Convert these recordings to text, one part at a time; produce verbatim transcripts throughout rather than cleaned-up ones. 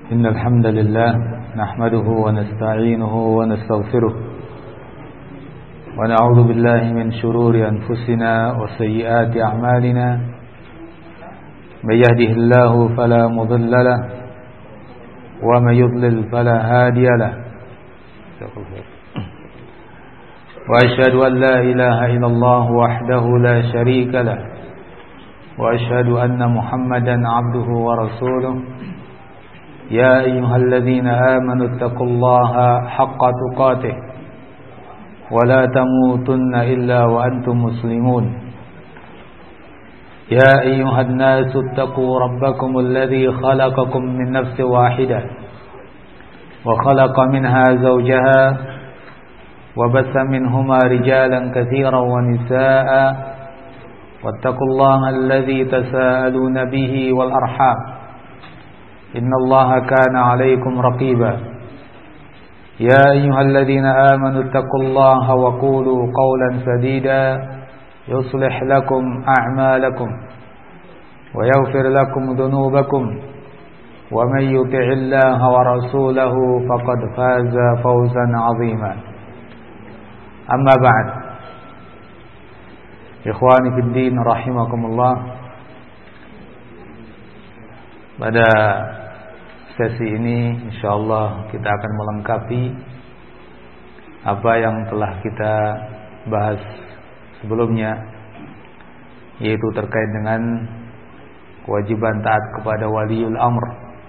إن الحمد لله نحمده ونستعينه ونستغفره ونعوذ بالله من شرور أنفسنا وسيئات أعمالنا من يهده الله فلا مضل له ومن يضلل فلا هادي له وأشهد أن لا إله إلا الله وحده لا شريك له وأشهد أن محمدا عبده ورسوله يا أيها الذين آمنوا اتقوا الله حق تقاته ولا تموتن إلا وأنتم مسلمون يا أيها الناس اتقوا ربكم الذي خلقكم من نفس واحدة وخلق منها زوجها وبث منهما رجالا كثيرا ونساء واتقوا الله الذي تساءلون به والأرحام إن الله كان عليكم رقيبا يا أيها الذين آمنوا اتقوا الله وقولوا قولا سديدا يصلح لكم أعمالكم ويغفر لكم ذنوبكم ومن يطع الله ورسوله فقد فاز فوزا عظيما أما بعد إخواني في الدين رحمكم الله. Pada sesi ini insyaallah kita akan melengkapi apa yang telah kita bahas sebelumnya, yaitu terkait dengan kewajiban taat kepada waliul amr.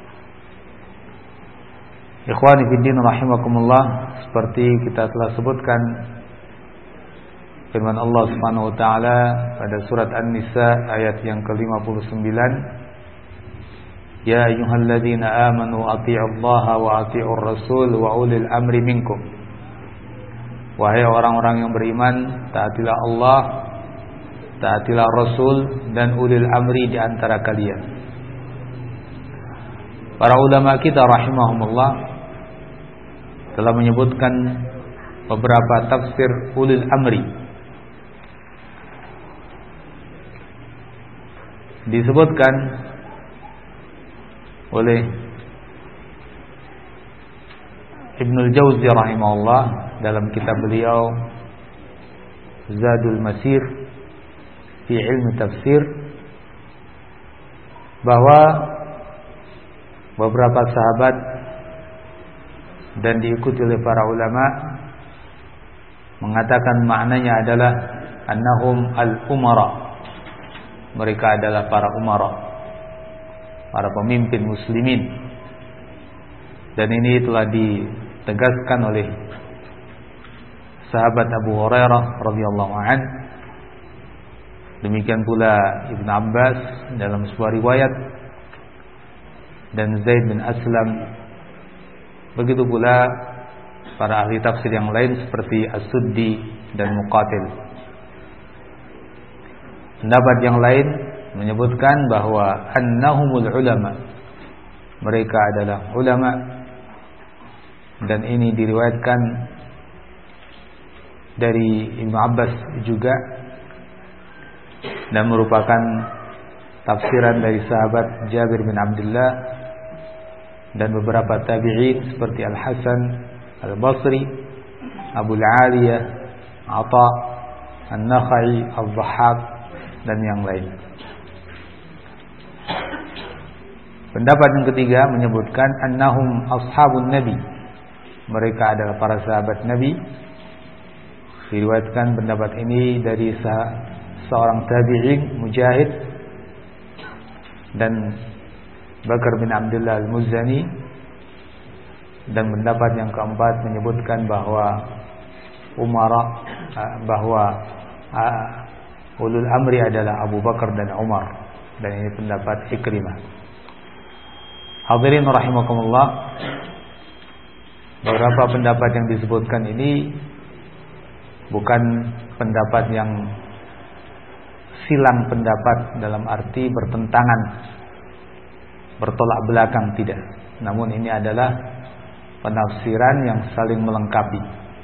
Ikhwani fiddin rahimakumullah, seperti kita telah sebutkan firman Allah Subhanahu wa taala pada surat An-Nisa ayat yang ke lima puluh sembilan, Ya ayyuhalladzina amanu athi'ullaha wa athi'ur rasul wa ulil amri minkum. Wahai orang-orang yang beriman, taatilah Allah, taatilah Rasul dan ulil amri di antara kalian. Para ulama kita rahimahumullah telah menyebutkan beberapa tafsir ulil amri. Disebutkan oleh Ibnul Jauzi rahimahullah dalam kitab beliau Zadul Masir fi ilmi tafsir, bahwa beberapa sahabat dan diikuti oleh para ulama mengatakan maknanya adalah annahum al-umara, mereka adalah para umara, para pemimpin muslimin. Dan ini telah ditegaskan oleh sahabat Abu Hurairah radhiyallahu an. Demikian pula Ibnu Abbas dalam sebuah riwayat, dan Zaid bin Aslam. Begitu pula para ahli tafsir yang lain seperti As-Suddi dan Muqatil. Pendapat yang lain menyebutkan bahwa annahumul ulama, mereka adalah ulama, dan ini diriwayatkan dari Ibnu Abbas juga, dan merupakan tafsiran dari sahabat Jabir bin Abdullah dan beberapa tabi'in seperti Al-Hasan Al-Basri, Abu Al-Aliyah, Atha, An-Nakhai, Al-Dhahhak, dan yang lain. Pendapat yang ketiga menyebutkan annahum ashabun nabi, mereka adalah para sahabat Nabi. Diriwayatkan pendapat ini dari seorang tabi'in Mujahid dan Bakar bin Abdullah Al-Muzani. Dan pendapat yang keempat menyebutkan bahwa umara, bahwa ulul amri adalah Abu Bakar dan Umar, dan ini pendapat Ikrimah. Hadirin rahimakumullah, beberapa pendapat yang disebutkan ini bukan pendapat yang silang pendapat dalam arti bertentangan, bertolak belakang, tidak. Namun ini adalah penafsiran yang saling melengkapi.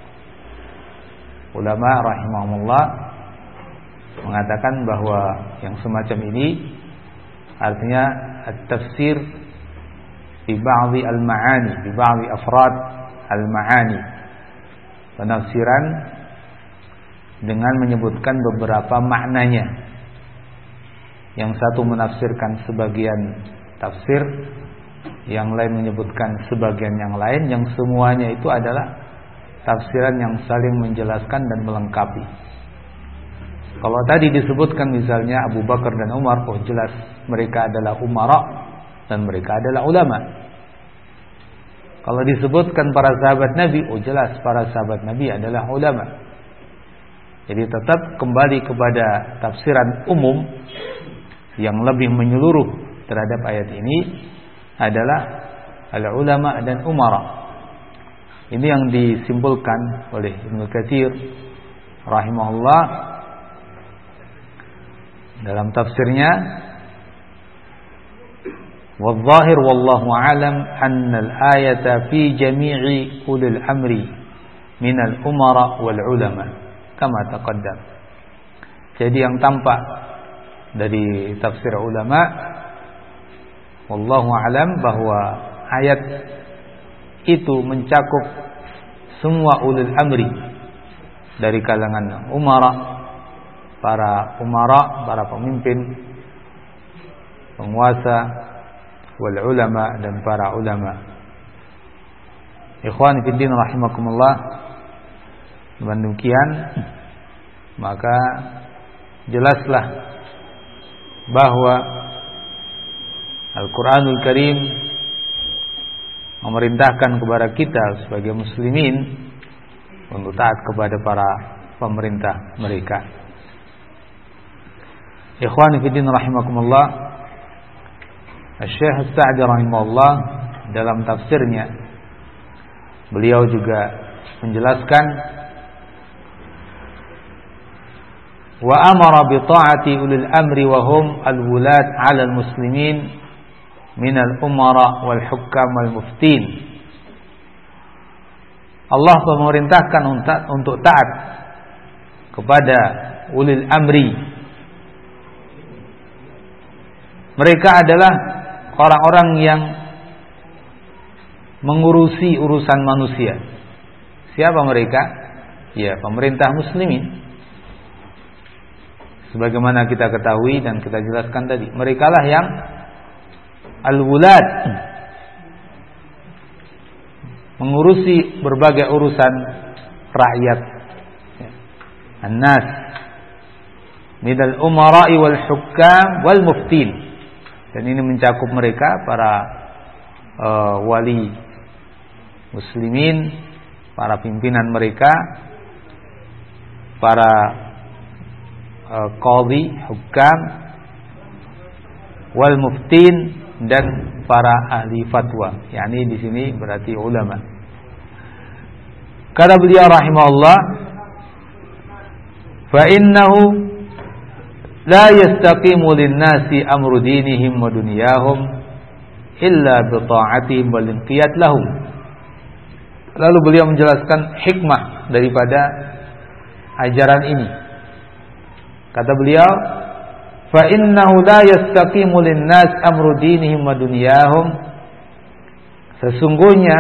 Ulama rahimahumullah mengatakan bahwa yang semacam ini artinya at-tafsir bi ba'dhi al-ma'ani, bi ba'dhi afrad al-ma'ani. Penafsiran dengan menyebutkan beberapa maknanya. Yang satu menafsirkan sebagian tafsir, yang lain menyebutkan sebagian yang lain, yang semuanya itu adalah tafsiran yang saling menjelaskan dan melengkapi. Kalau tadi disebutkan misalnya Abu Bakar dan Umar, oh jelas mereka adalah umara dan mereka adalah ulama. Kalau disebutkan para sahabat Nabi, oh jelas para sahabat Nabi adalah ulama. Jadi tetap kembali kepada tafsiran umum yang lebih menyeluruh terhadap ayat ini adalah al-ulama dan umara. Ini yang disimpulkan oleh Ibnu Katsir rahimahullah dalam tafsirnya. Wal-zahir wallahu a'lam anna al-ayata fi jami'i ulil amri min al-umara wal ulama kama taqaddam. Jadi yang tampak dari tafsir ulama wallahu a'lam bahwa ayat itu mencakup semua ulil amri dari kalangan umara, para umara, para pemimpin, penguasa, wal ulama dan para ulama. Ikhwan fillah rahimakumullah. Dengan demikian maka jelaslah bahwa Al-Qur'anul Karim memerintahkan kepada kita sebagai muslimin untuk taat kepada para pemerintah mereka. Ikhwani fiddin rahimakumullah, Syekh As-Sa'di rahimahullah dalam tafsirnya beliau juga menjelaskan wa amara bi ta'ati ulil amri wa hum al-wulat 'ala al-muslimin min al-umara wal hukam wal muftin. Allah memerintahkan untuk taat kepada ulil amri. Mereka adalah orang-orang yang mengurusi urusan manusia. Siapa mereka? Ya, pemerintah muslimin. Sebagaimana kita ketahui dan kita jelaskan tadi, merekalah yang al-wulad, mengurusi berbagai urusan rakyat, an-nas, minal umara'i wal hukam wal muftin. Dan ini mencakup mereka para uh, wali muslimin, para pimpinan mereka, para uh, qadhi, hukam, wal muftin, dan para ahli fatwa. Yani di sini berarti ulama. Kata beliau rahimahullah, fa innahu la yastaqimu lin-nasi amru dinihim wa dunyahum illa bi ta'atihim wal inqiyad lahum. Lalu beliau menjelaskan hikmah daripada ajaran ini. Kata beliau, fa innahu la yastaqimu lin-nas amru dinihim wa dunyahum. Sesungguhnya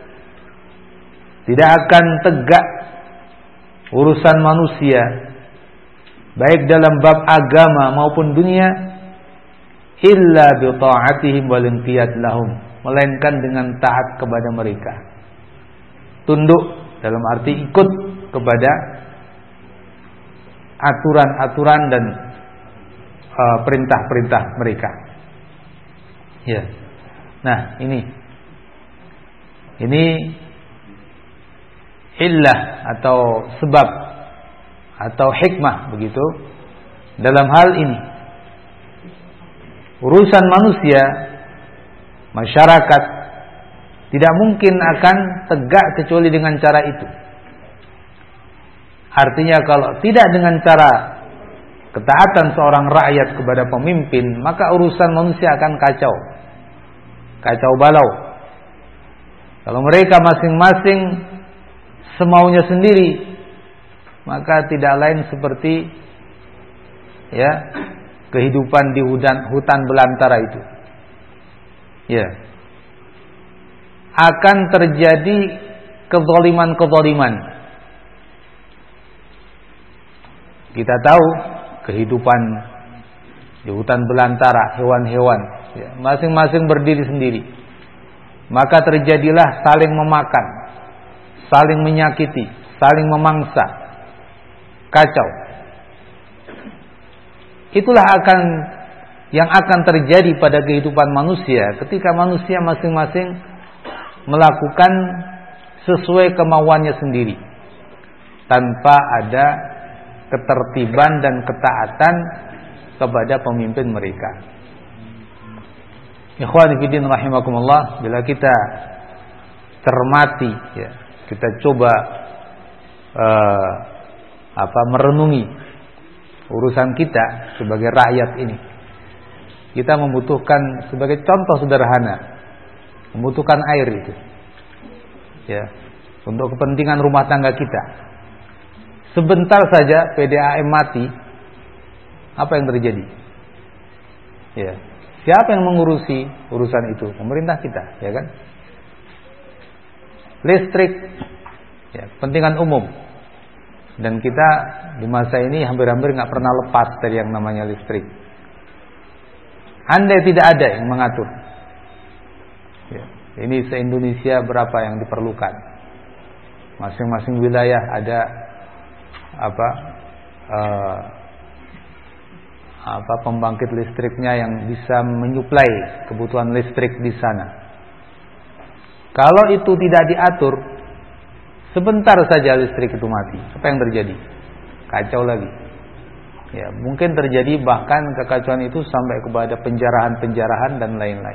tidak akan tegak urusan manusia baik dalam bab agama maupun dunia illa bi ta'atihim wal inqiyad lahum, melainkan dengan taat kepada mereka, tunduk dalam arti ikut kepada aturan-aturan dan uh, perintah-perintah mereka. Ya. Nah, ini ini illah atau sebab atau hikmah begitu dalam hal ini. Urusan manusia, masyarakat tidak mungkin akan tegak kecuali dengan cara itu. Artinya kalau tidak dengan cara ketaatan seorang rakyat kepada pemimpin, maka urusan manusia akan kacau. Kacau balau. Kalau mereka masing-masing semaunya sendiri, maka tidak lain seperti ya kehidupan di hutan hutan belantara itu. Ya. akan terjadi kezaliman-kezaliman. Kita tahu kehidupan di hutan belantara, hewan-hewan ya, masing-masing berdiri sendiri. Maka terjadilah saling memakan, saling menyakiti, saling memangsa, kacau. Itulah akan yang akan terjadi pada kehidupan manusia ketika manusia masing-masing melakukan sesuai kemauannya sendiri tanpa ada ketertiban dan ketaatan kepada pemimpin mereka. Ikhwani fillah rahimakumullah, bila kita cermati ya, kita coba uh, apa merenungi urusan kita sebagai rakyat ini. Kita membutuhkan sebagai contoh sederhana, membutuhkan air itu. Ya, untuk kepentingan rumah tangga kita. Sebentar saja P D A M mati, apa yang terjadi? Ya. Siapa yang mengurusi urusan itu? Pemerintah kita, ya kan? Listrik, ya, kepentingan umum. Dan kita di masa ini hampir-hampir nggak pernah lepas dari yang namanya listrik. Andai tidak ada yang mengatur, ya, ini se-Indonesia berapa yang diperlukan? Masing-masing wilayah ada apa? Uh, apa pembangkit listriknya yang bisa menyuplai kebutuhan listrik di sana. Kalau itu tidak diatur, sebentar saja listrik itu mati. Apa yang terjadi? Kacau lagi. Ya, mungkin terjadi bahkan kekacauan itu sampai kepada penjarahan-penjarahan dan lain-lain.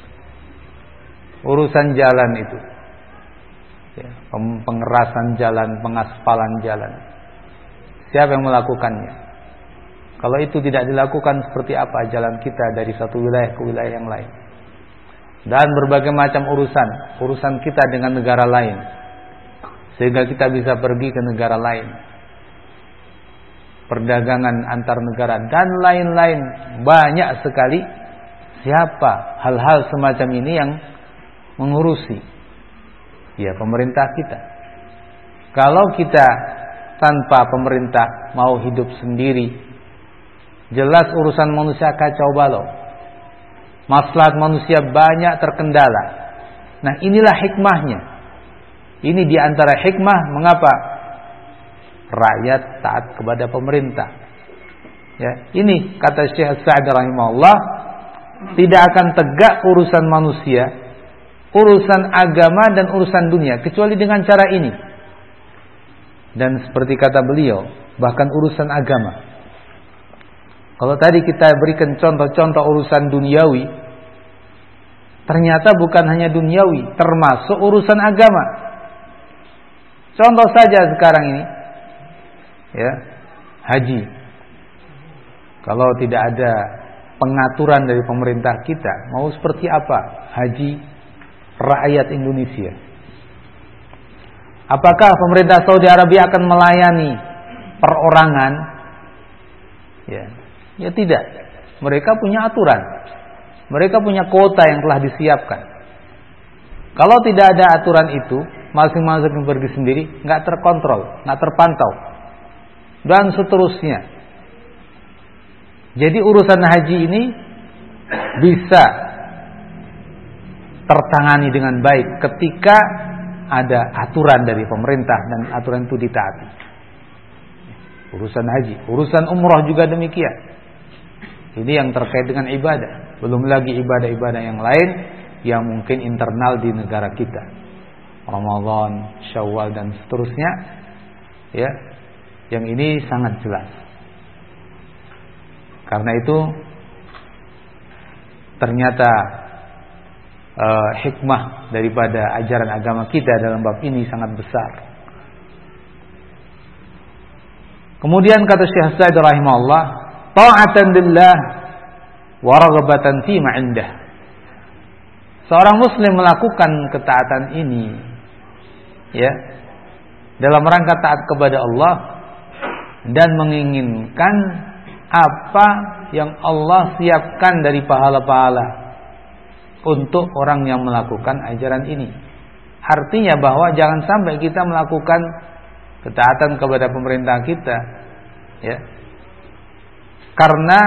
Urusan jalan itu, ya, pengerasan jalan, pengaspalan jalan. Siapa yang melakukannya? Kalau itu tidak dilakukan, seperti apa jalan kita dari satu wilayah ke wilayah yang lain? Dan berbagai macam urusan, urusan kita dengan negara lain, sehingga kita bisa pergi ke negara lain, perdagangan antar negara dan lain-lain, banyak sekali. Siapa hal-hal semacam ini yang mengurusi? Ya, pemerintah kita. Kalau kita tanpa pemerintah mau hidup sendiri, jelas urusan manusia kacau balau. Maslahat manusia banyak terkendala. Nah, inilah hikmahnya. Ini diantara hikmah mengapa rakyat taat kepada pemerintah. Ya, ini kata Syekh Sa'di rahimahullah, tidak akan tegak urusan manusia, urusan agama dan urusan dunia kecuali dengan cara ini. Dan seperti kata beliau, bahkan urusan agama. Kalau tadi kita berikan contoh-contoh urusan duniawi, ternyata bukan hanya duniawi, termasuk urusan agama. Contoh saja sekarang ini, ya, haji. Kalau tidak ada pengaturan dari pemerintah kita, mau seperti apa haji rakyat Indonesia? Apakah pemerintah Saudi Arabia akan melayani perorangan? Ya, ya tidak. Mereka punya aturan. Mereka punya kuota yang telah disiapkan. Kalau tidak ada aturan itu, masing-masing pergi sendiri, nggak terkontrol, nggak terpantau, dan seterusnya. Jadi urusan haji ini bisa tertangani dengan baik ketika ada aturan dari pemerintah dan aturan itu ditaati. Urusan haji, urusan umroh juga demikian. Ini yang terkait dengan ibadah. Belum lagi ibadah-ibadah yang lain yang mungkin internal di negara kita. Ramadan, Syawal dan seterusnya. Ya, yang ini sangat jelas. Karena itu ternyata uh, hikmah daripada ajaran agama kita dalam bab ini sangat besar. Kemudian kata Syekh Sa'di rahimahullah, ta'atan lillah wa raghabatan fi ma 'indah. Seorang muslim melakukan ketaatan ini, ya, dalam rangka taat kepada Allah dan menginginkan apa yang Allah siapkan dari pahala-pahala untuk orang yang melakukan ajaran ini. Artinya bahwa jangan sampai kita melakukan ketaatan kepada pemerintah kita, ya, karena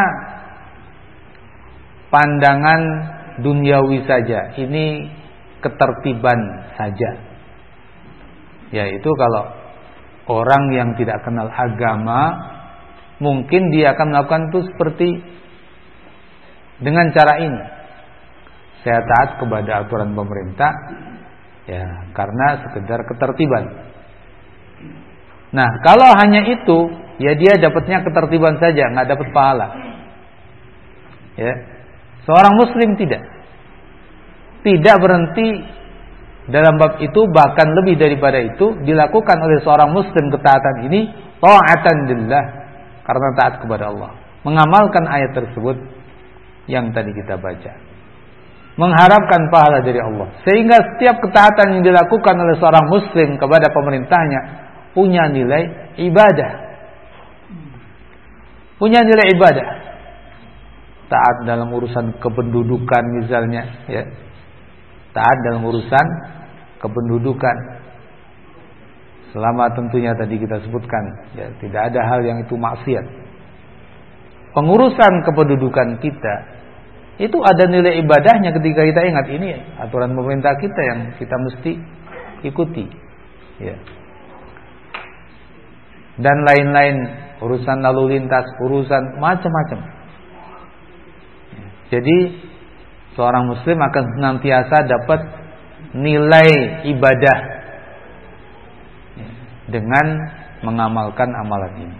pandangan duniawi saja, ini ketertiban saja. Yaitu kalau orang yang tidak kenal agama, mungkin dia akan melakukan itu seperti dengan cara ini. Saya taat kepada aturan pemerintah, ya, karena sekedar ketertiban. Nah, kalau hanya itu, ya dia dapatnya ketertiban saja, nggak dapat pahala. Ya, seorang Muslim tidak, tidak berhenti dalam bab itu, bahkan lebih daripada itu dilakukan oleh seorang Muslim ketaatan ini ta'atan lillah, karena taat kepada Allah, mengamalkan ayat tersebut yang tadi kita baca, mengharapkan pahala dari Allah, sehingga setiap ketaatan yang dilakukan oleh seorang Muslim kepada pemerintahnya punya nilai ibadah, punya nilai ibadah. Taat dalam urusan kependudukan misalnya, ya, taat dalam urusan kependudukan, selama tentunya tadi kita sebutkan, ya, tidak ada hal yang itu maksiat. Pengurusan kependudukan kita itu ada nilai ibadahnya ketika kita ingat ini aturan pemerintah kita yang kita mesti ikuti, ya. Dan lain-lain, urusan lalu lintas, urusan macam-macam. Jadi seorang Muslim akan senantiasa dapat nilai ibadah dengan mengamalkan amalan ini.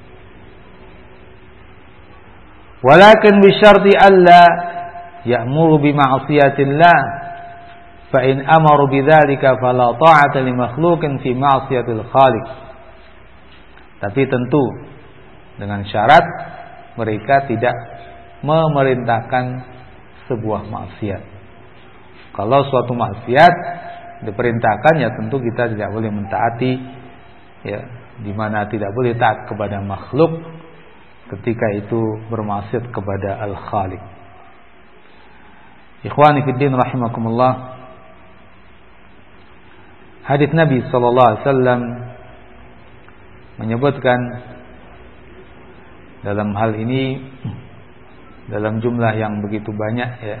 Walakin bisyarti alla ya'muru bima'siyatillah, fa in amaru bidzalika fala ta'ata li makhluqin fi ma'siyatil khaliq. Tapi tentu dengan syarat mereka tidak memerintahkan sebuah maksiat. Kalau suatu maksiat diperintahkan, ya tentu kita tidak boleh mentaati, ya, di mana tidak boleh taat kepada makhluk ketika itu bermaksiat kepada Al-Khaliq. Ikhwani fid din rahimakumullah. Hadits Nabi sallallahu alaihi wasallam menyebutkan dalam hal ini dalam jumlah yang begitu banyak, ya.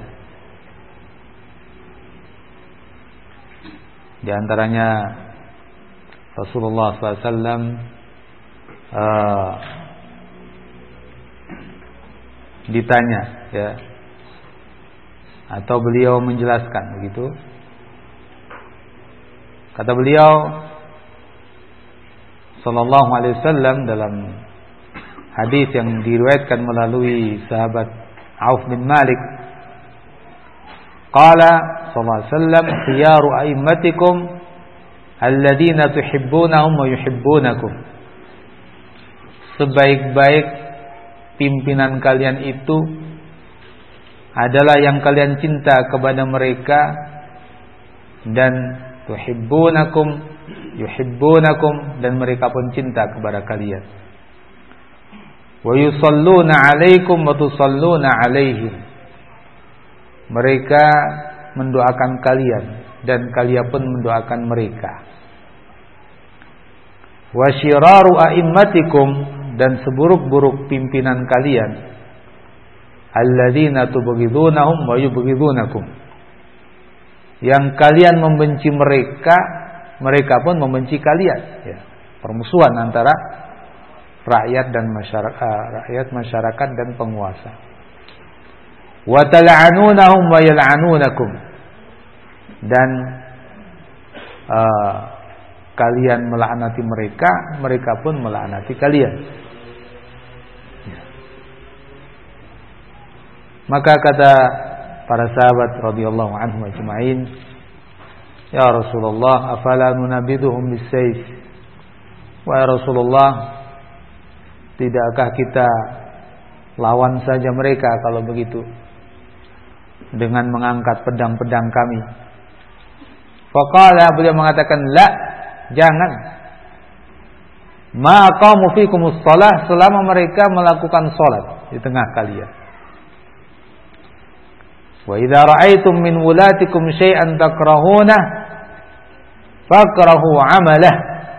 Di antaranya Rasulullah sallallahu alaihi wasallam uh, ditanya, ya, atau beliau menjelaskan begitu. Kata beliau sallallahu alaihi wasallam dalam hadis yang diriwayatkan melalui sahabat Auf bin Malik, qala sallallahu alaihi wasallam khiyaru a'immatikum alladziina tuhibbunahum wa yuhibbunakum. Sebaik-baik pimpinan kalian itu adalah yang kalian cinta kepada mereka dan tuhibbunakum yuhibbunakum, dan mereka pun cinta kepada kalian. Wa yusalluna 'alaikum wa tusalluna 'alaihim. Mereka mendoakan kalian dan kalian pun mendoakan mereka. Wa syiraru a'immatikum, dan seburuk-buruk pimpinan kalian alladzina tubghidunahum wa yubghidunakum, yang kalian membenci mereka, mereka pun membenci kalian, ya. Permusuhan antara rakyat dan masyarakat, uh, rakyat masyarakat dan penguasa. Wa tal'anunahum wa yal'anunakum, dan uh, kalian melaknati mereka, mereka pun melaknati kalian. Ya. Maka kata para sahabat radhiyallahu anhum ajma'in, ya Rasulullah, afala nunabiduhum bisayf? Wahai Rasulullah, tidakkah kita lawan saja mereka kalau begitu dengan mengangkat pedang-pedang kami? Faqala, beliau mengatakan, la, jangan. Ma aqamu fikumus shalah, selama mereka melakukan salat di tengah kalian. Wa idza ra'aitum min wulatikum syai'an takrahunah fakrahu 'amalah.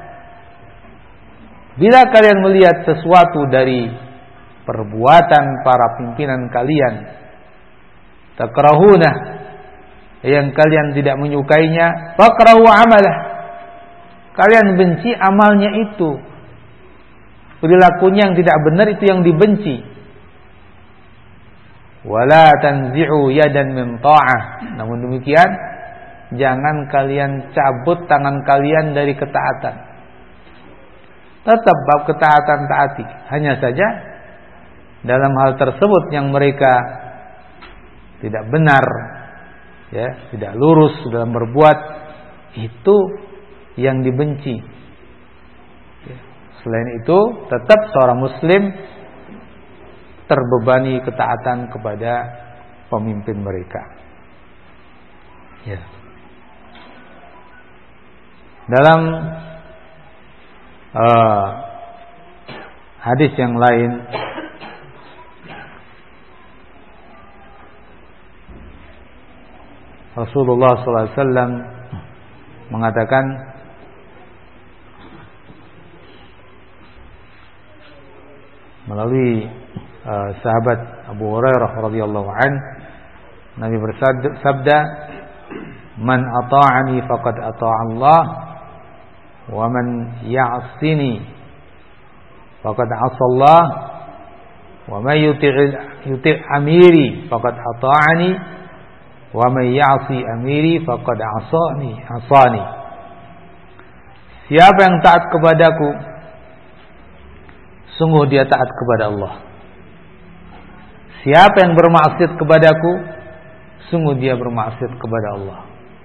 Bila kalian melihat sesuatu dari perbuatan para pimpinan kalian, takrahunah, yang kalian tidak menyukainya, fakrahu 'amalah, kalian benci amalnya itu. Perilakunya yang tidak benar itu yang dibenci. Wala tanzi'u yadan min ta'ah. Namun demikian, jangan kalian cabut tangan kalian dari ketaatan. Tetap bab ketaatan taati. Hanya saja dalam hal tersebut yang mereka tidak benar, ya, tidak lurus dalam berbuat, itu yang dibenci. Selain itu, tetap seorang muslim terbebani ketaatan kepada pemimpin mereka. Ya. Dalam uh, hadis yang lain, Rasulullah sallallahu alaihi wasallam mengatakan, melalui uh, sahabat Abu Hurairah radhiyallahu an, Nabi bersabda, "Man ata'ani faqad ata'a Allah, wa man ya'sini faqad 'asa Allah, wa man yuti' yuti' amiri faqad ata'ani, wa man ya'si amiri faqad 'asani 'asani." Siapa yang taat kepadaku, sungguh dia taat kepada Allah. Siapa yang bermaksiat kepadaku, sungguh dia bermaksiat kepada Allah.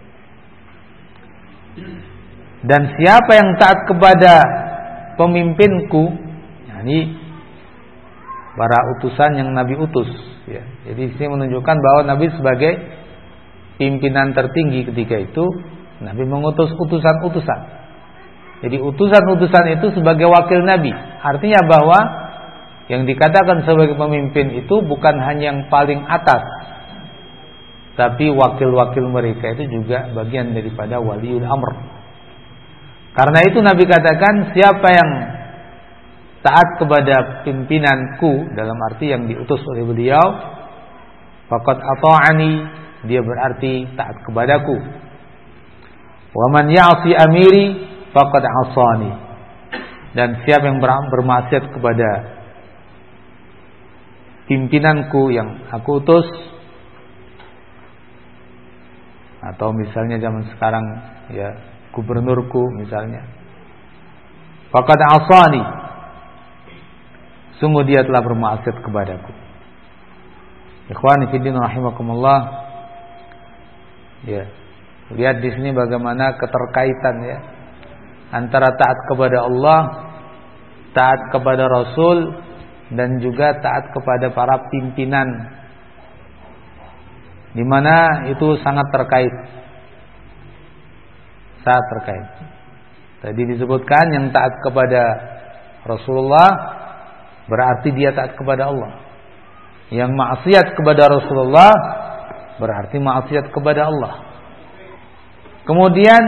Dan siapa yang taat kepada pemimpinku, yakni para utusan yang Nabi utus, ya. Jadi ini menunjukkan bahwa Nabi sebagai pimpinan tertinggi ketika itu, Nabi mengutus utusan-utusan. Jadi utusan-utusan itu sebagai wakil Nabi. Artinya bahwa yang dikatakan sebagai pemimpin itu bukan hanya yang paling atas, tapi wakil-wakil mereka itu juga bagian daripada waliul amr. Karena itu Nabi katakan, siapa yang taat kepada pimpinanku, dalam arti yang diutus oleh beliau, faqad ata'ani, dia berarti taat kepadaku. Wa man ya'si amiri faqad 'asani, dan siapa yang bermaksiat kepada pimpinanku yang aku utus, atau misalnya zaman sekarang ya gubernurku misalnya, faqad 'asani, sungguh dia telah bermaksiat kepadaku. Ikhwani fillah rahimakumullah, ya, lihat di sini bagaimana keterkaitan ya antara taat kepada Allah, taat kepada Rasul, dan juga taat kepada para pimpinan, di mana itu sangat terkait, sangat terkait. Tadi disebutkan yang taat kepada Rasulullah berarti dia taat kepada Allah. Yang maksiat kepada Rasulullah berarti maksiat kepada Allah. Kemudian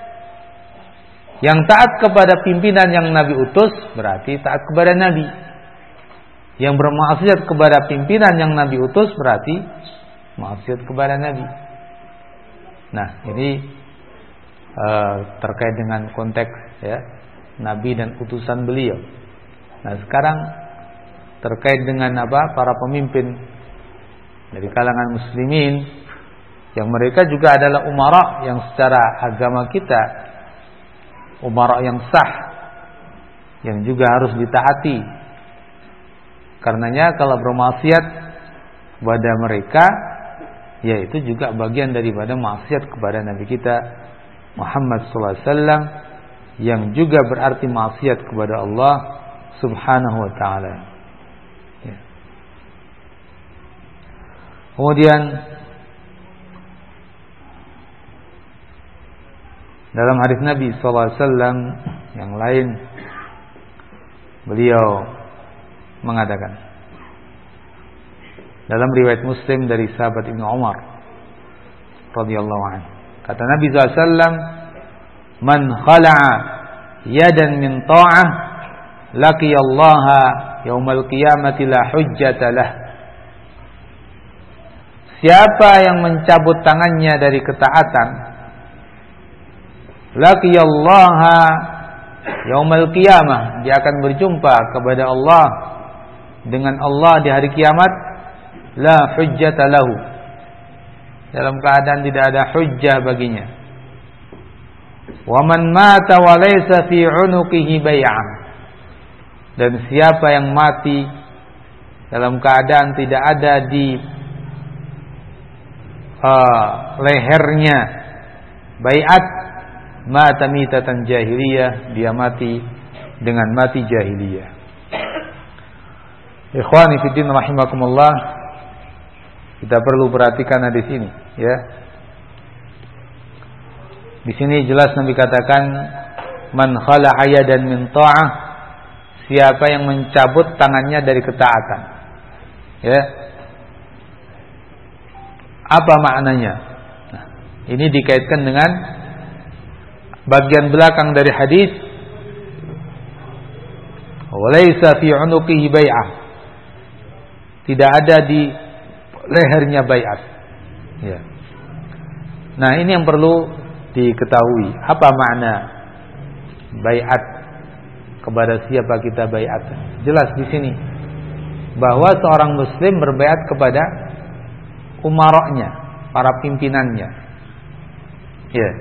yang taat kepada pimpinan yang Nabi utus berarti taat kepada Nabi. Yang bermaksiat kepada pimpinan yang Nabi utus berarti maksiat kepada Nabi. Nah, ini uh, terkait dengan konteks ya Nabi dan utusan beliau. Nah, sekarang terkait dengan apa? Para pemimpin dari kalangan muslimin yang mereka juga adalah umara yang secara agama kita umara yang sah, yang juga harus ditaati. Karenanya kalau bermaksiat kepada mereka, ya itu juga bagian daripada maksiat kepada Nabi kita Muhammad sallallahu alaihi wasallam, yang juga berarti maksiat kepada Allah Subhanahu wa taala. Ya. Kemudian dalam hadis Nabi sallallahu alaihi wasallam yang lain, beliau mengatakan, Dalam riwayat Muslim dari sahabat Ibnu Umar radhiyallahu anhu, kata Nabi sallallahu alaihi wasallam, "Man khala'a yadan min ta'ah laqiyallaha yaumal qiyamati la hujjata lah." Siapa yang mencabut tangannya dari ketaatan, laqiyallaha yaumal qiyamah, dia akan berjumpa kepada Allah, dengan Allah di hari kiamat, la hujjata lahu, dalam keadaan tidak ada hujjah baginya. Wa man mata wa laysa fi 'unuqihi bai'ah, dan siapa yang mati dalam keadaan tidak ada di uh, lehernya bai'at, mata mitatan jahiliyah, dia mati dengan mati jahiliyah. Ikhwani fiddin rahimakumullah, kita perlu perhatikan hadis ini, ya. Di sini jelas Nabi katakan, man khala'a yadan min ta'ah, siapa yang mencabut tangannya dari ketaatan. Ya. Apa maknanya? Nah, ini dikaitkan dengan bagian belakang dari hadis, walaysa fi 'unuqihi bai'ah, tidak ada di lehernya bai'at. Ya. Nah, ini yang perlu diketahui. Apa makna bai'at? Kepada siapa kita bai'at? Jelas di sini bahwa seorang muslim berbai'at kepada umaroknya, para pimpinannya. Ya.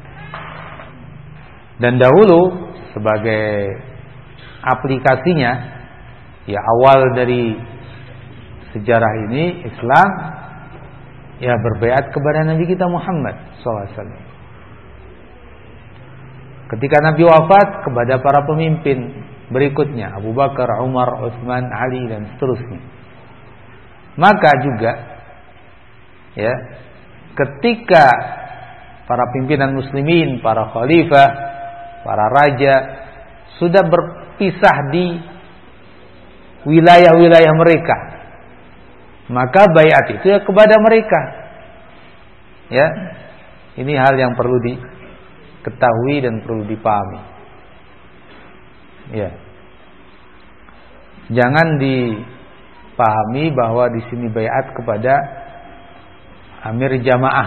Dan dahulu sebagai aplikasinya, ya, awal dari sejarah ini Islam, ya, berbaiat kepada Nabi kita Muhammad shallallahu alaihi wasallam. Ketika Nabi wafat, kepada para pemimpin berikutnya, Abu Bakar, Umar, Utsman, Ali, dan seterusnya. Maka juga, ya, ketika para pimpinan muslimin, para khalifah, para raja sudah berpisah di wilayah-wilayah mereka, maka baiat itu ya kepada mereka. Ya, ini hal yang perlu diketahui dan perlu dipahami. Ya, jangan dipahami bahwa di sini baiat kepada amir jamaah.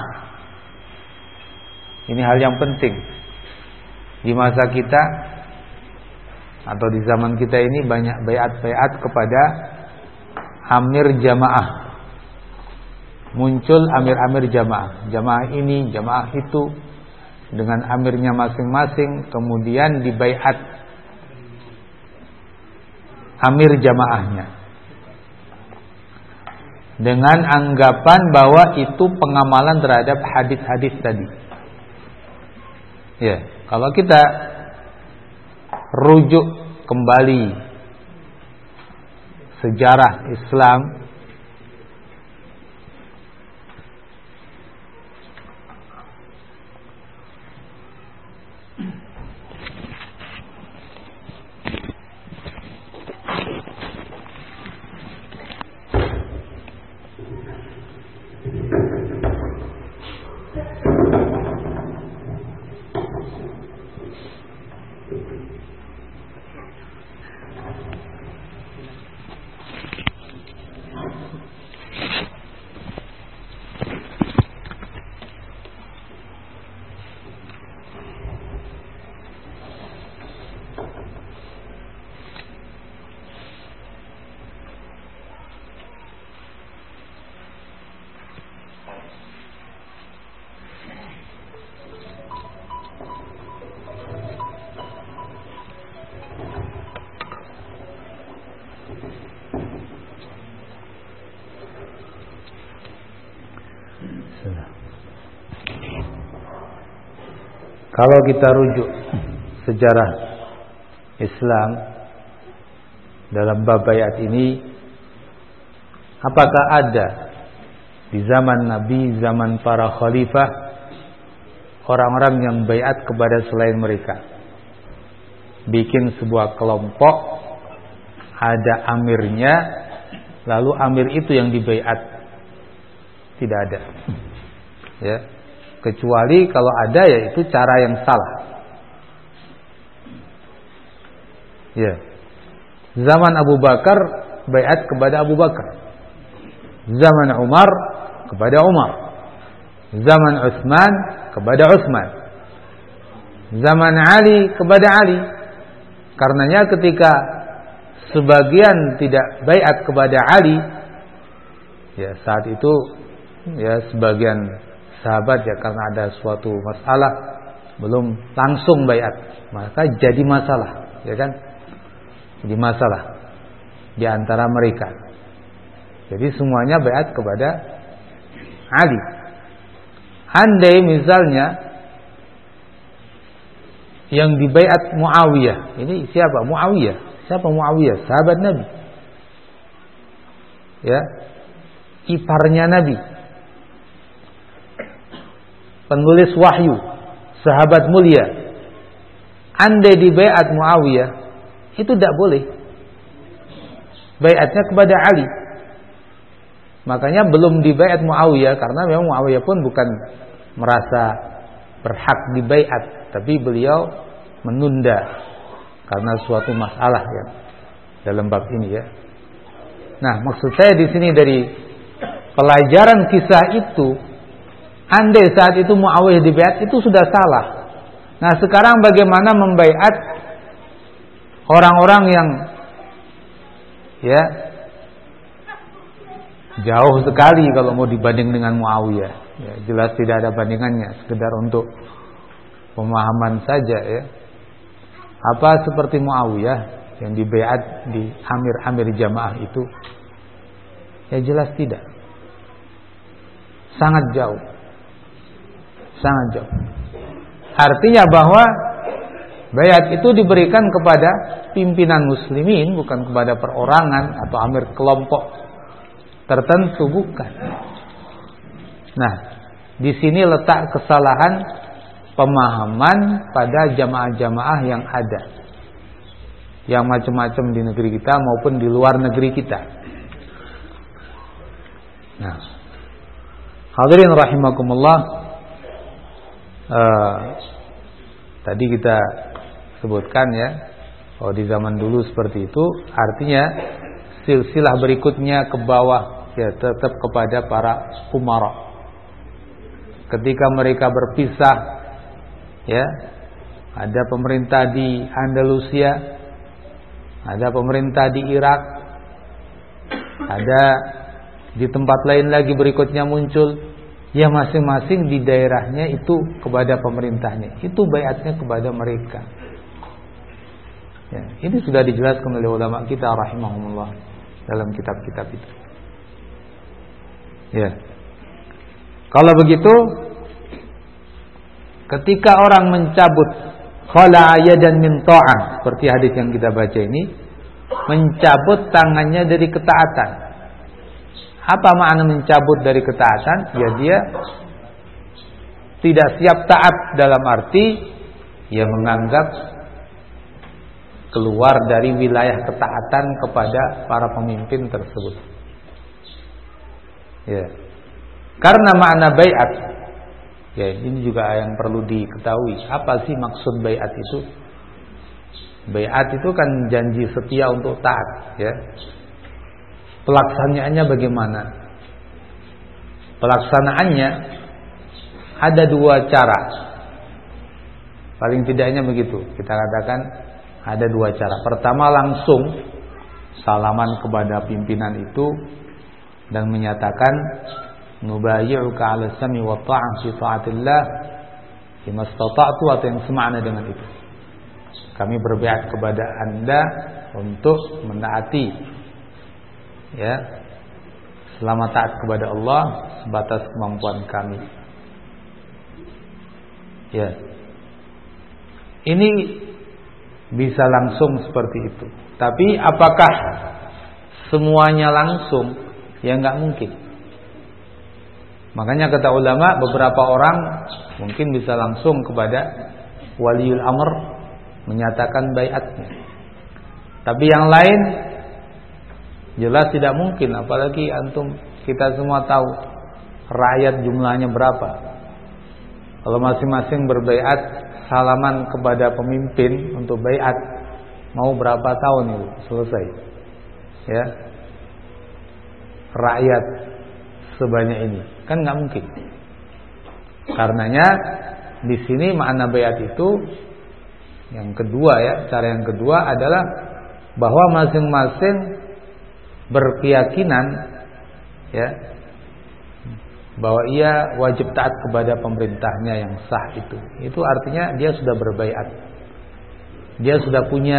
Ini hal yang penting. Di masa kita atau di zaman kita ini banyak baiat-baiat kepada amir jamaah. Muncul amir-amir jamaah, jamaah ini, jamaah itu, dengan amirnya masing-masing, kemudian dibaiat amir jamaahnya dengan anggapan bahwa itu pengamalan terhadap hadis-hadis tadi. Ya, kalau kita rujuk kembali sejarah Islam, kalau kita rujuk sejarah Islam dalam bab baiat ini, apakah ada di zaman Nabi, zaman para khalifah, orang-orang yang baiat kepada selain mereka? Bikin sebuah kelompok, ada amirnya, lalu amir itu yang dibaiat. Tidak ada. Ya. Kecuali kalau ada, yaitu cara yang salah. Ya. Zaman Abu Bakar baiat kepada Abu Bakar. Zaman Umar kepada Umar. Zaman Utsman kepada Utsman. Zaman Ali kepada Ali. Karenanya ketika sebagian tidak baiat kepada Ali, ya saat itu ya sebagian sahabat ya karena ada suatu masalah belum langsung baiat, maka jadi masalah, ya kan? Jadi masalah di antara mereka. Jadi semuanya baiat kepada Ali. Andai misalnya yang dibaiat Muawiyah, ini siapa? Muawiyah. Siapa Muawiyah? Sahabat Nabi. Ya. Iparnya Nabi. Penulis wahyu, sahabat mulia. Andai dibaiat Muawiyah, itu tidak boleh. Baiatnya kepada Ali. Makanya belum dibaiat Muawiyah karena memang Muawiyah pun bukan merasa berhak dibaiat, tapi beliau menunda karena suatu masalah ya dalam bab ini ya. Nah, maksud saya di sini dari pelajaran kisah itu, andai saat itu Muawiyah dibaiat itu sudah salah. Nah, sekarang bagaimana membaiat orang-orang yang ya jauh sekali kalau mau dibanding dengan Muawiyah. Ya, jelas tidak ada bandingannya, sekedar untuk pemahaman saja ya. Apa seperti Muawiyah yang dibaiat di amir-amir jamaah itu? Ya jelas tidak. Sangat jauh. Sangat jauh. Artinya bahwa baiat itu diberikan kepada pimpinan muslimin, bukan kepada perorangan atau amir kelompok tertentu, bukan. Nah, di sini letak kesalahan pemahaman pada jamaah-jamaah yang ada, yang macam-macam di negeri kita maupun di luar negeri kita. Nah, hadirin rahimakumullah, uh, tadi kita sebutkan ya, kalau di zaman dulu seperti itu, artinya silsilah berikutnya ke bawah ya tetap kepada para umara. Ketika mereka berpisah, ya, ada pemerintah di Andalusia, ada pemerintah di Irak, ada di tempat lain lagi berikutnya muncul, ya masing-masing di daerahnya itu kepada pemerintahnya, itu baiatnya kepada mereka. Ya, ini sudah dijelaskan oleh ulama kita rahimahumullah dalam kitab-kitab itu. Ya. Kalau begitu, ketika orang mencabut khala'a yadan min ta'ah, seperti hadis yang kita baca ini, mencabut tangannya dari ketaatan. Apa makna mencabut dari ketaatan? Ya dia tidak siap taat, dalam arti ia menganggap keluar dari wilayah ketaatan kepada para pemimpin tersebut. Ya. Karena makna baiat, ya ini juga yang perlu diketahui. Apa sih maksud baiat itu? Baiat itu kan janji setia untuk taat, ya. Pelaksanaannya bagaimana? Pelaksanaannya ada dua cara. Paling tidaknya begitu. Kita katakan ada dua cara. Pertama, langsung salaman kepada pimpinan itu dan menyatakan nubayyi'uka 'ala sami wa ta'ah fi ta'atillah bima istata'tu, atau yang semakna dengan itu. Kami berbaiat kepada Anda untuk menaati, ya, selama taat kepada Allah sebatas kemampuan kami. Ya. Ini bisa langsung seperti itu. Tapi apakah semuanya langsung? Ya enggak mungkin. Makanya kata ulama, beberapa orang mungkin bisa langsung kepada waliul amr menyatakan baiatnya. Tapi yang lain Jelas tidak mungkin, apalagi antum kita semua tahu rakyat jumlahnya berapa. Kalau masing-masing berbaiat salaman kepada pemimpin untuk baiat, mau berapa tahun itu selesai? Ya. Rakyat sebanyak ini kan nggak mungkin. Karenanya di sini makna baiat itu yang kedua ya, cara yang kedua adalah bahwa masing-masing berkeyakinan ya bahwa ia wajib taat kepada pemerintahnya yang sah itu. Itu artinya dia sudah berbaiat. Dia sudah punya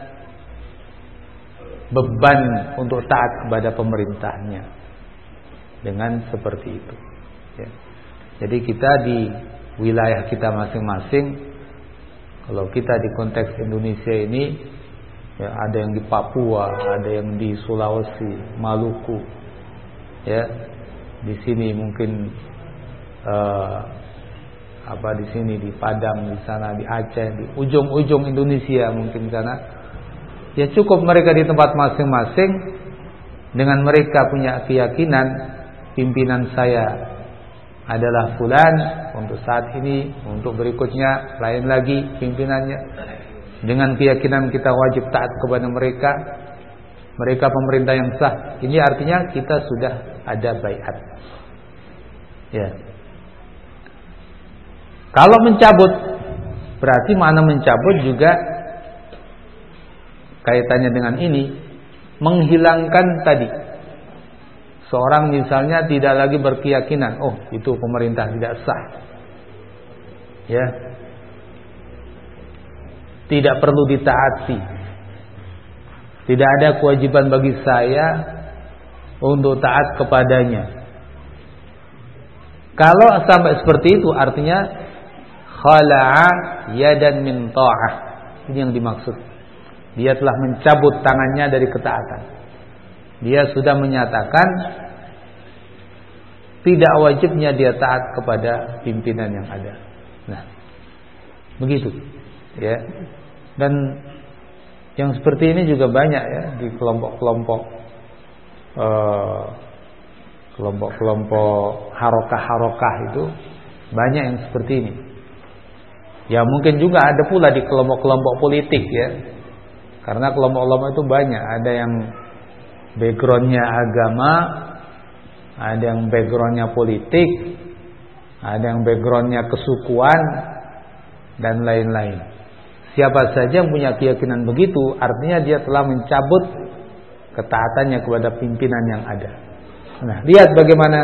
beban untuk taat kepada pemerintahnya dengan seperti itu ya. Jadi kita di wilayah kita masing-masing, kalau kita di konteks Indonesia ini ya, ada yang di Papua, ada yang di Sulawesi, Maluku ya, di sini mungkin uh, apa di sini di Padang, di sana di Aceh, di ujung-ujung Indonesia mungkin sana. Ya cukup mereka di tempat masing-masing dengan mereka punya keyakinan pimpinan saya adalah fulan untuk saat ini, untuk berikutnya lain lagi pimpinannya. Dengan keyakinan kita wajib taat kepada mereka, mereka pemerintah yang sah. Ini artinya kita sudah ada baiat. Ya. Kalau mencabut, berarti makna mencabut juga kaitannya dengan ini, menghilangkan tadi. Seorang misalnya tidak lagi berkeyakinan, oh itu pemerintah tidak sah. Ya. Tidak perlu ditaati. Tidak ada kewajiban bagi saya untuk taat kepadanya. Kalau sampai seperti itu artinya khala'a yadan min ta'ah. Ini yang dimaksud. Dia telah mencabut tangannya dari ketaatan. Dia sudah menyatakan tidak wajibnya dia taat kepada pimpinan yang ada. Nah, begitu. Ya. Dan yang seperti ini juga banyak ya di kelompok-kelompok uh, kelompok-kelompok harokah-harokah itu banyak yang seperti ini. Ya mungkin juga ada pula di kelompok-kelompok politik ya. Karena kelompok-kelompok itu banyak. Ada yang backgroundnya agama, ada yang backgroundnya politik, ada yang backgroundnya kesukuan, dan lain-lain. Siapa saja yang punya keyakinan begitu, artinya dia telah mencabut ketaatannya kepada pimpinan yang ada. Nah, lihat bagaimana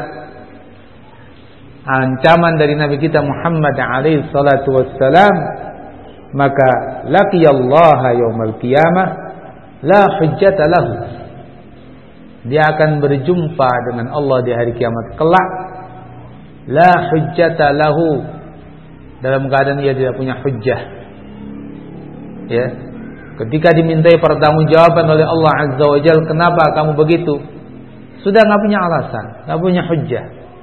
ancaman dari Nabi kita Muhammad alaihi salatu wassalam, maka laqiyallaha yaumal qiyamah la hujjata lahu. Dia akan berjumpa dengan Allah di hari kiamat kelak, la hujjata lahu, dalam keadaan ia tidak punya hujjah. Ya, ketika dimintai pertanggungjawaban oleh Allah Azza wa Jalla, kenapa kamu begitu? Sudah nggak punya alasan, nggak punya hujjah,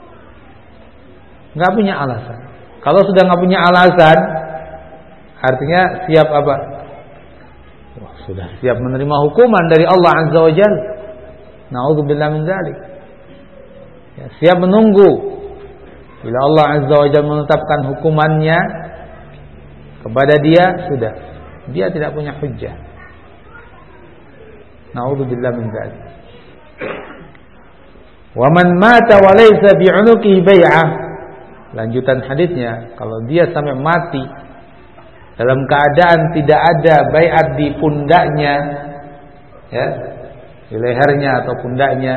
nggak punya alasan. Kalau sudah nggak punya alasan, artinya siap apa? Wah, sudah siap menerima hukuman dari Allah Azza wa Jalla. Na'udzubillah min dzalik. Ya, siap menunggu bila Allah Azza wa Jalla menetapkan hukumannya kepada dia, sudah. Dia tidak punya hujjah. Na'udzubillah min dzalik. Wa man mata wa laysa bi 'unuqihi bai'ah. Lanjutan hadisnya, kalau dia sampai mati dalam keadaan tidak ada baiat di pundaknya, ya, di lehernya atau pundaknya,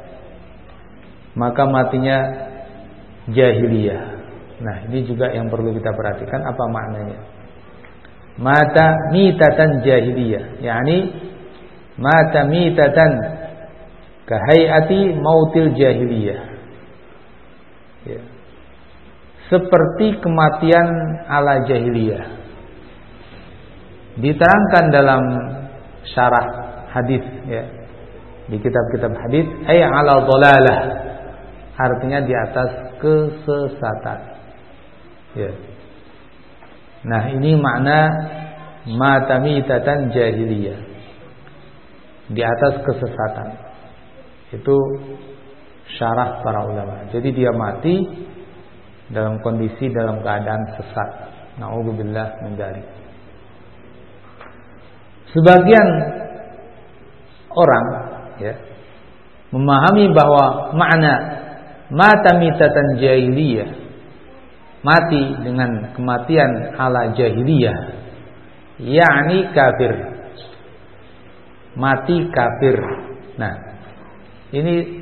maka matinya jahiliyah. Nah, ini juga yang perlu kita perhatikan apa maknanya. Mata mitatan jahiliyah, yakni mata mitatan kahayati mautil jahiliyah. Ya. Seperti kematian ala jahiliyah. Diterangkan dalam syarah hadis ya, di kitab-kitab hadis, ay ala dhalalah, artinya di atas kesesatan. Ya. Nah, ini makna mata mitatan jahiliyah, di atas kesesatan. Itu syarah para ulama. Jadi dia mati dalam kondisi dalam keadaan sesat. Na'udzubillah min dzalik. Sebagian orang ya memahami bahwa makna mata mitatan jahiliyah, mati dengan kematian ala jahiliyah, yakni kafir, mati kafir. Nah, ini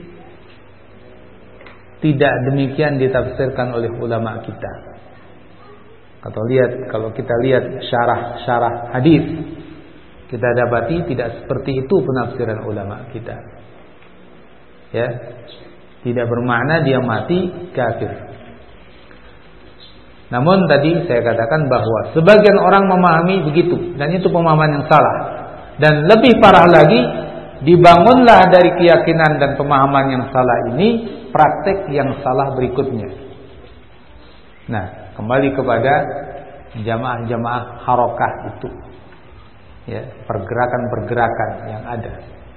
tidak demikian ditafsirkan oleh ulama kita. Atau lihat, kalau kita lihat syarah-syarah hadis, kita dapati tidak seperti itu penafsiran ulama kita. Ya, tidak bermakna dia mati kafir. Namun tadi saya katakan bahwa sebagian orang memahami begitu, dan itu pemahaman yang salah. Dan lebih parah lagi, dibangunlah dari keyakinan dan pemahaman yang salah ini praktek yang salah berikutnya. Nah, kembali kepada jamaah-jamaah harokah itu, ya, pergerakan-pergerakan yang ada.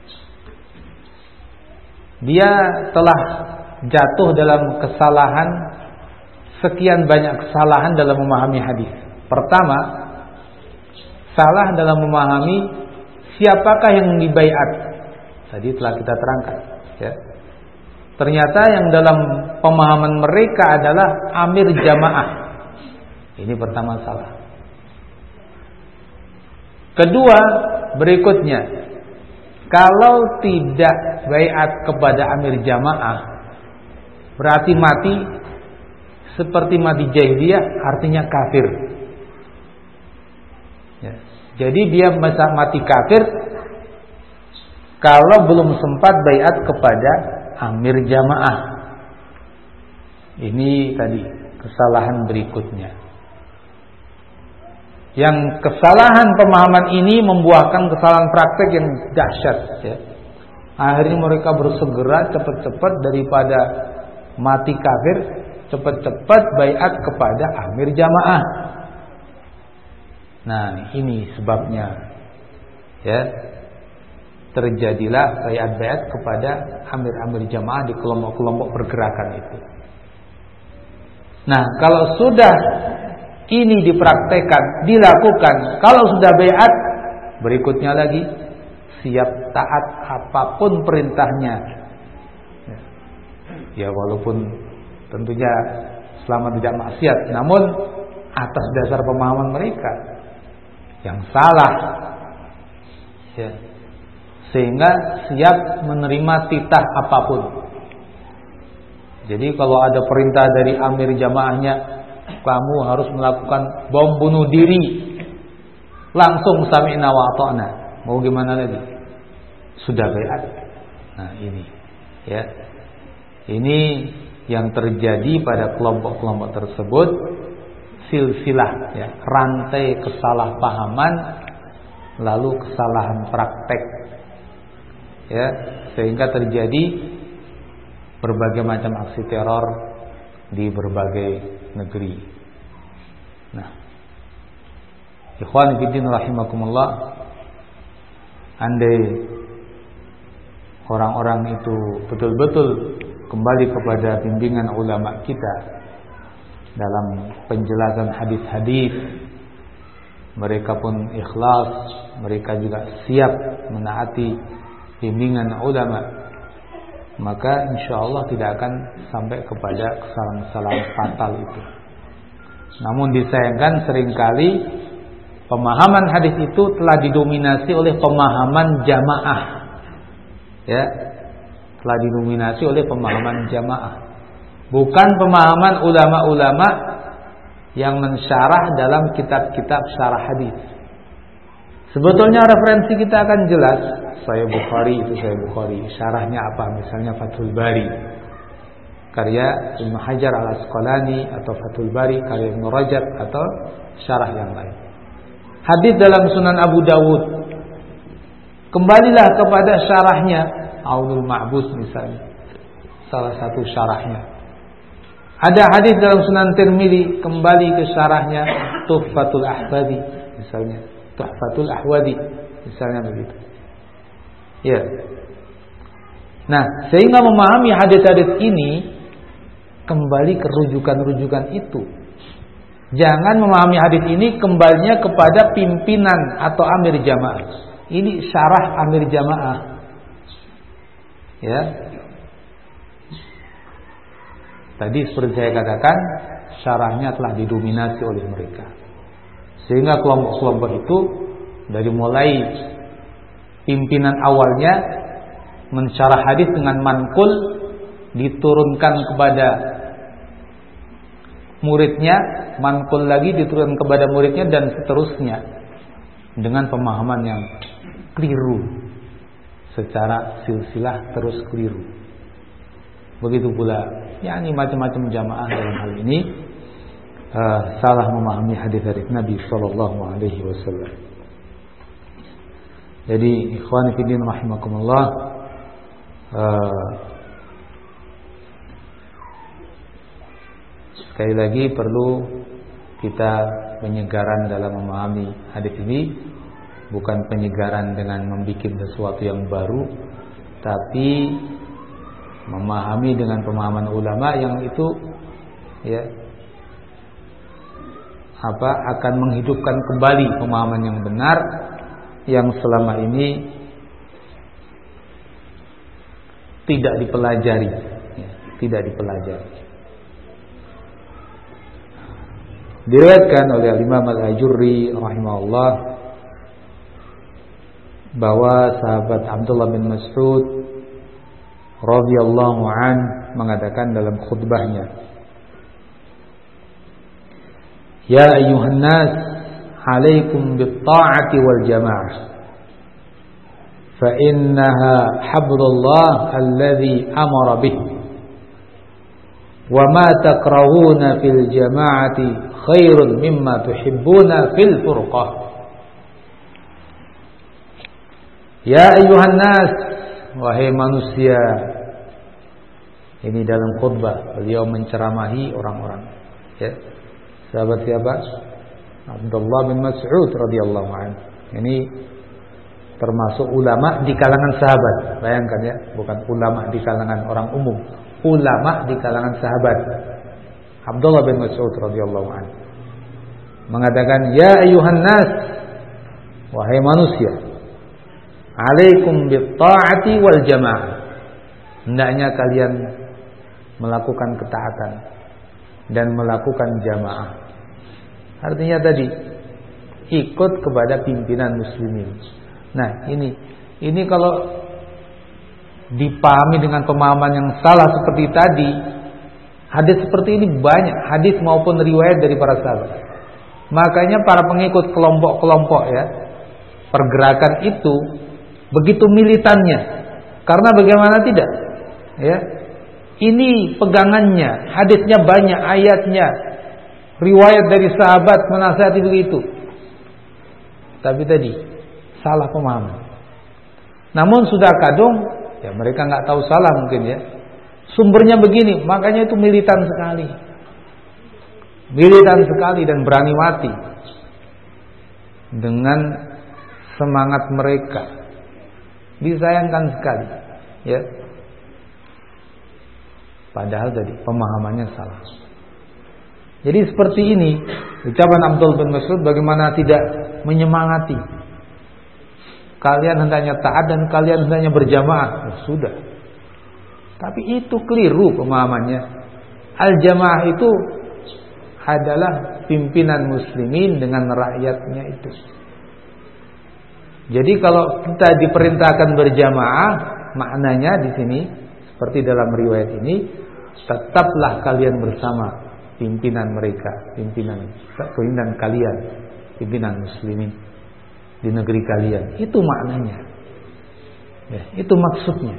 Dia telah jatuh dalam kesalahan, sekian banyak kesalahan dalam memahami hadis. Pertama, salah dalam memahami siapakah yang dibaiat. Tadi telah kita terangkan, ya. Ternyata yang dalam pemahaman mereka adalah amir jamaah. Ini pertama salah. Kedua, berikutnya, kalau tidak baiat kepada amir jamaah, berarti mati seperti mati jahiliyah, artinya kafir. Ya. Jadi dia mati kafir kalau belum sempat baiat kepada amir jamaah. Ini tadi kesalahan berikutnya. Yang kesalahan pemahaman ini membuahkan kesalahan praktek yang dahsyat, ya. Akhirnya mereka bersegera cepat-cepat daripada mati kafir, cepat-cepat baiat kepada amir jamaah. Nah, ini sebabnya, ya. Terjadilah baiat-baiat kepada amir-amir jamaah di kelompok-kelompok pergerakan itu. Nah, kalau sudah ini dipraktekkan, dilakukan, kalau sudah baiat, berikutnya lagi siap taat apapun perintahnya. Ya, walaupun tentunya selama tidak maksiat, namun atas dasar pemahaman mereka yang salah, ya, sehingga siap menerima titah apapun. Jadi kalau ada perintah dari amir jamaahnya, kamu harus melakukan bom bunuh diri, langsung sami'na wa ata'na. Mau gimana lagi? Sudah baiat. Nah, ini, ya. Ini yang terjadi pada kelompok-kelompok tersebut, silsilah, ya, rantai kesalahpahaman, lalu kesalahan praktek, ya, sehingga terjadi berbagai macam aksi teror di berbagai negeri. Nah, ikhwan fillah rahimakumullah, andai orang-orang itu betul-betul kembali kepada bimbingan ulama kita dalam penjelasan hadis-hadis, mereka pun ikhlas, mereka juga siap menaati bimbingan ulama, maka insyaallah tidak akan sampai kepada kesalahan-kesalahan fatal itu. Namun disayangkan seringkali pemahaman hadis itu telah didominasi oleh pemahaman jamaah, ya, telah didominasi oleh pemahaman jamaah, bukan pemahaman ulama-ulama yang mensyarah dalam kitab-kitab syarah hadis. Sebetulnya referensi kita akan jelas. Sahih Bukhari itu Sahih Bukhari, syarahnya apa? Misalnya Fathul Bari karya Ibnu Hajar Al-Asqalani, atau Fathul Bari karya Ibnu Rajab, atau syarah yang lain. Hadis dalam Sunan Abu Dawud, kembalilah kepada syarahnya Aunul Ma'bud misalnya, salah satu syarahnya. Ada hadis dalam Sunan Tirmidzi, kembali ke syarahnya Tuhfatul Ahwadi misalnya, Tuhfatul Ahwadi misalnya begitu. Ya. Nah, sehingga memahami hadis-hadis ini kembali ke rujukan-rujukan itu. Jangan memahami hadis ini kembalinya kepada pimpinan atau amir jamaah. Ini syarah amir jamaah. Ya. Tadi seperti saya katakan, syarahnya telah didominasi oleh mereka. Sehingga kelompok-kelompok itu dari mulai pimpinan awalnya mensyarah hadis dengan manqul, diturunkan kepada muridnya, manqul lagi diturunkan kepada muridnya, dan seterusnya dengan pemahaman yang keliru, secara silsilah terus keliru. Begitu pula yakni macam-macam jamaah dalam hal ini uh, salah memahami hadis-hadis Nabi sallallahu alaihi wasallam. Jadi ikhwan fillah rahimakumullah, uh, sekali lagi perlu kita penyegaran dalam memahami hadis ini, bukan penyegaran dengan membuat sesuatu yang baru, tapi memahami dengan pemahaman ulama yang itu ya apa akan menghidupkan kembali pemahaman yang benar yang selama ini tidak dipelajari, ya, tidak dipelajari. Diriwayatkan oleh Imam Al-Ajurri rahimahullah bahwa sahabat Abdullah bin Mas'ud radhiyallahu an mengatakan dalam khutbahnya, "Ya ayyuhan nas, 'alaikum bit-ta'ati wal jama'ah. Fa innaha hablullah alladhi amara bih. Wa ma takrahuna fil jama'ati khairun mimma tuhibbuna fil furqah." Ya ayyuhan nas, wahai manusia. Ini dalam khutbah beliau menceramahi orang-orang, ya. Sahabat siapa? Abdullah bin Mas'ud radhiyallahu anhu. Ini termasuk ulama di kalangan sahabat. Bayangkan ya, bukan ulama di kalangan orang umum, ulama di kalangan sahabat. Abdullah bin Mas'ud radhiyallahu anhu mengatakan, "Ya ayyuhan nas, wahai manusia, 'alaikum bit-ta'ati wal jama'ah." Hendaknya kalian melakukan ketaatan dan melakukan jamaah. Artinya tadi ikut kepada pimpinan muslimin. Nah, ini ini kalau dipahami dengan pemahaman yang salah seperti tadi, hadis seperti ini banyak, hadis maupun riwayat dari para sahabat. Makanya para pengikut kelompok-kelompok ya, pergerakan itu begitu militannya. Karena bagaimana tidak? Ya. Ini pegangannya, hadisnya banyak, ayatnya, riwayat dari sahabat menasihati begitu. Tapi tadi salah pemahaman. Namun sudah kadung ya mereka nggak tahu salah mungkin ya. Sumbernya begini, makanya itu militan sekali. Militan sekali dan berani mati dengan semangat mereka. Disayangkan sekali, ya. Padahal tadi pemahamannya salah. Jadi seperti ini ucapan Abdul bin Mas'ud, bagaimana tidak menyemangati. Kalian hendaknya taat dan kalian hendaknya berjamaah. Ya, sudah. Tapi itu keliru pemahamannya. Al-jamaah itu adalah pimpinan muslimin dengan rakyatnya itu. Jadi kalau kita diperintahkan berjamaah, maknanya di sini seperti dalam riwayat ini, tetaplah kalian bersama pimpinan mereka, pimpinan pimpinan kalian, pimpinan muslimin di negeri kalian. Itu maknanya. Ya, itu maksudnya.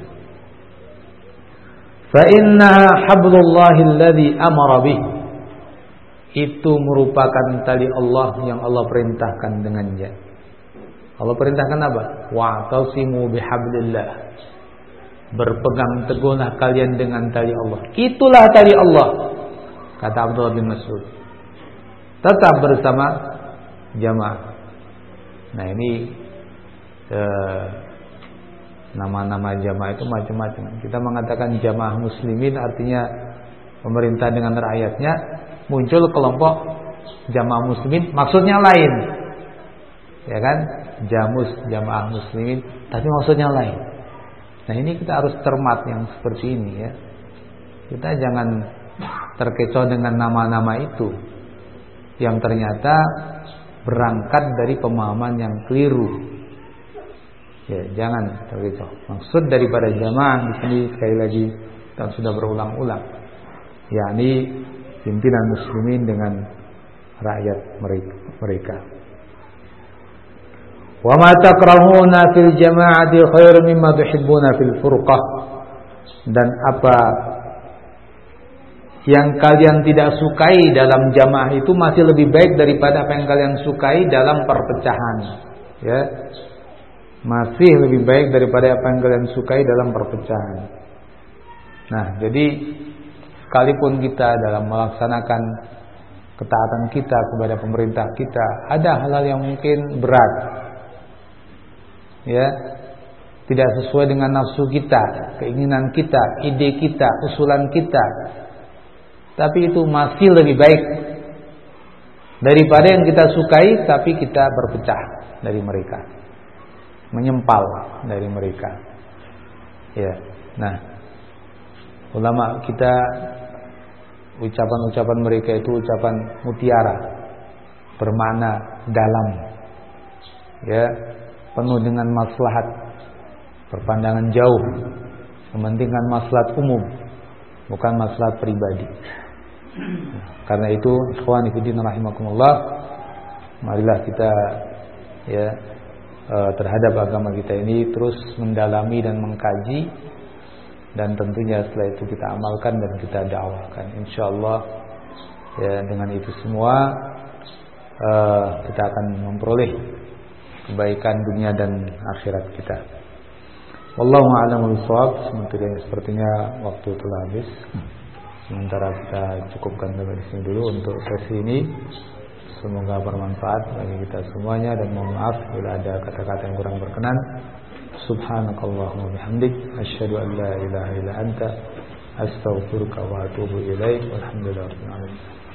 Fa innaha hablullahi alladhi amara bih. Itu merupakan tali Allah yang Allah perintahkan dengannya. Allah perintahkan apa? Wa'tasimu bihablillah. Berpegang teguhlah kalian dengan tali Allah. Itulah tali Allah, kata Abdullah bin Mas'ud. Tetap bersama jamaah. Nah ini eh, Nama-nama jamaah itu macam-macam. Kita mengatakan jamaah muslimin artinya pemerintah dengan rakyatnya, muncul kelompok jamaah muslimin maksudnya lain. Ya kan? Jamus jamaah muslimin tapi maksudnya lain. Nah, ini kita harus cermat yang seperti ini ya. Kita jangan terkecoh dengan nama-nama itu yang ternyata berangkat dari pemahaman yang keliru. Ya, jangan terkecoh. Maksud daripada jamaah di sini sekali lagi kita sudah berulang-ulang, yakni pimpinan muslimin dengan rakyat mereka. Wa ma takrahuna fil jama'ati khair mimma tuhibbuna fil furqah. Dan apa yang kalian tidak sukai dalam jamaah itu masih lebih baik daripada apa yang kalian sukai dalam perpecahan. Ya. Masih lebih baik daripada apa yang kalian sukai dalam perpecahan. Nah, jadi sekalipun kita dalam melaksanakan ketaatan kita kepada pemerintah kita, ada hal-hal yang mungkin berat, ya, tidak sesuai dengan nafsu kita, keinginan kita, ide kita, usulan kita, tapi itu masih lebih baik daripada yang kita sukai tapi kita berpecah dari mereka, menyempal dari mereka. Ya, nah, ulama kita ucapan-ucapan mereka itu ucapan mutiara, bermakna dalam, ya, penuh dengan maslahat, berpandangan jauh, mementingkan maslahat umum, bukan maslahat pribadi. Nah, karena itu, ikhwani fillah rahimakumullah, marilah kita ya terhadap agama kita ini terus mendalami dan mengkaji, dan tentunya setelah itu kita amalkan dan kita dakwahkan. Insyaallah ya, dengan itu semua uh, kita akan memperoleh kebaikan dunia dan akhirat kita. Wallahu a'lam bishawab. Sepertinya waktu telah habis. Sementara kita cukupkan sampai di sini dulu untuk sesi ini. Semoga bermanfaat bagi kita semuanya, dan mohon maaf bila ada kata-kata yang kurang berkenan. Subhanakallahumma bihamdik asyhadu an la ilaha illa anta astaghfiruka wa atubu ilaik. Walhamdulillahirabbil alamin.